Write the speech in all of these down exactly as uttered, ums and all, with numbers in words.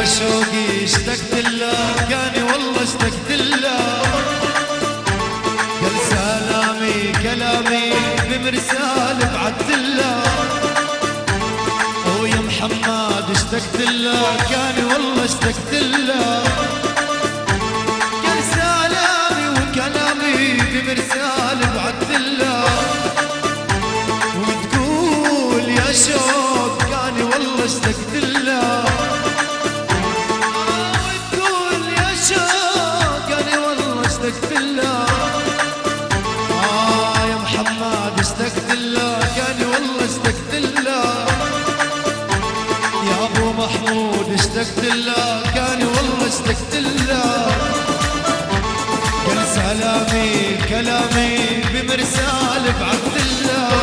يا شوقي اشتقت له كاني والله اشتقت له قال سلامي كلامي بمرسال بعت له ويا محمد اشتقت له كاني والله اشتقت له قال سلامي وكلامي بمرسال بعت له وتقول يا شوق كاني والله اشتقت له وتقول يا شوق كاني والله اشتقت له آه يا محمد اشتقت له كاني والله اشتقت له يا ابو محمود اشتقت له كاني والله اشتقت له قال سلامي كلامي بمرسال بعت له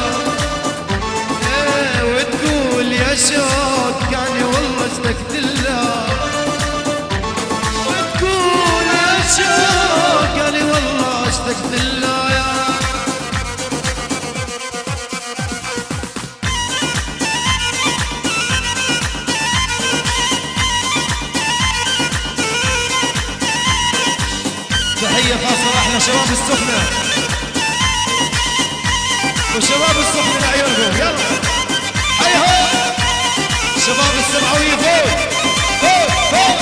ايه وتقول يا شوق كاني والله اشتقت له وتقول يا شوق كاني والله اشتقت له يا تحية خاصة لأحلى شباب السخنة وشباب السخنة لعيونكم يلا حيهم شباب السبعوية فوق فوق فوق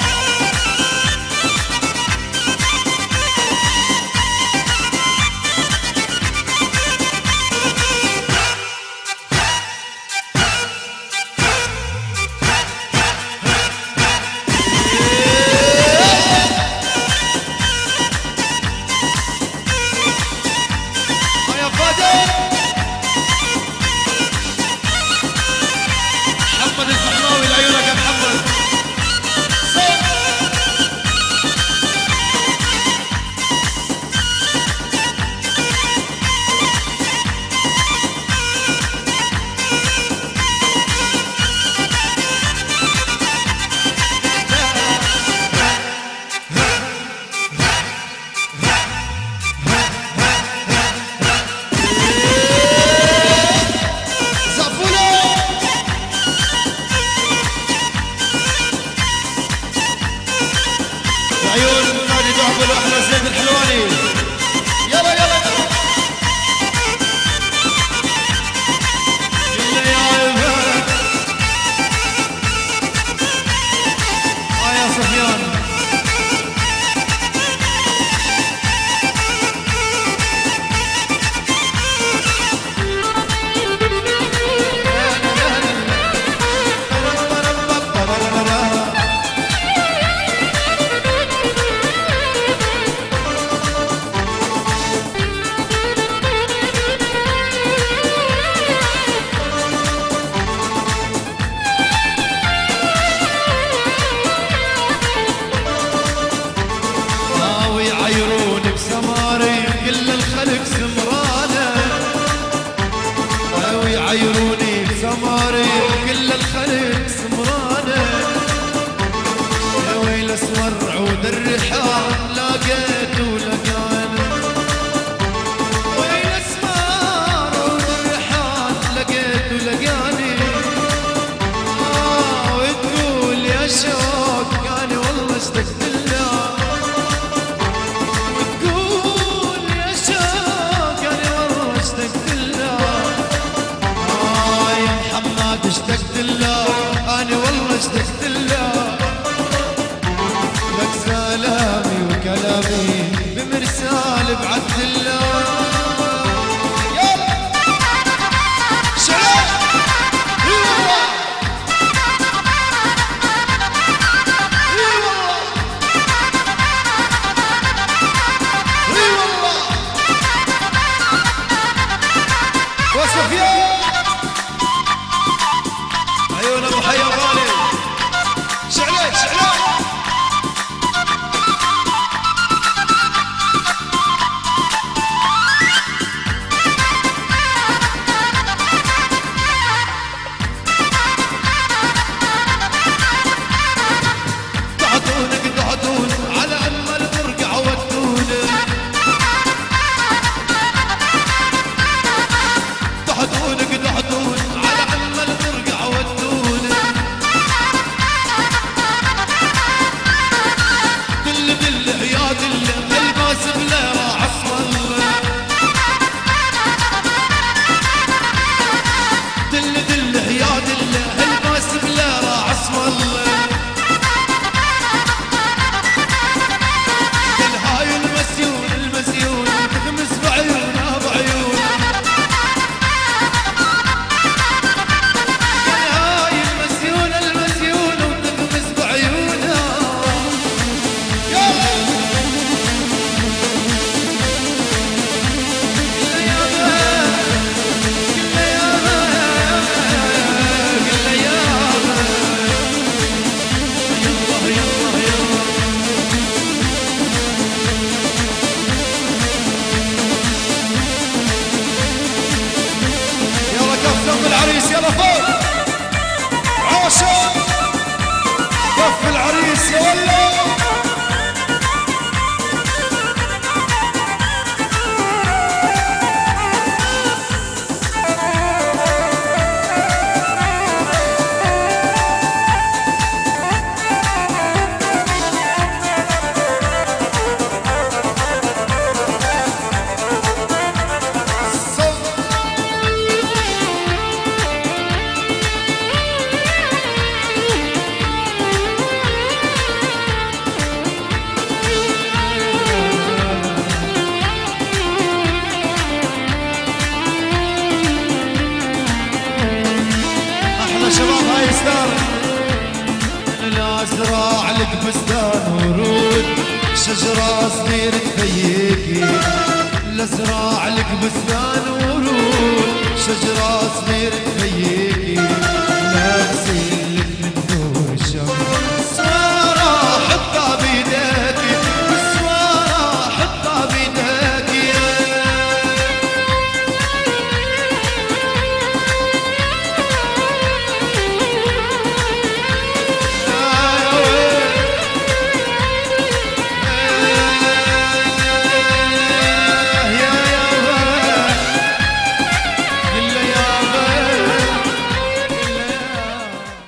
عيروني بسماري كل الخلق سمرانه يا ويل اسمر عود الرحال لقيت ولقانه ويل اسمر عود الرحال لقيت ولقاني آه وتقول يا شوق كاني والله اشتقت له وتقول يا شوق كاني والله اشتقت له اشتقت له أنا والله اشتقت له لك سلامي وكلامي بمرسال بعت له يلا شباب اي والله اي والله اي والله وسفيان عيون ابو حي غالي العريس يلا فوق عاشق كف العريس يا ولا شباب هاي ستار. لا ازرع لك بستان ورود شجرة صغير تفيكي، لا ازرع لك بستان ورود شجرة صغير تفيكي، لا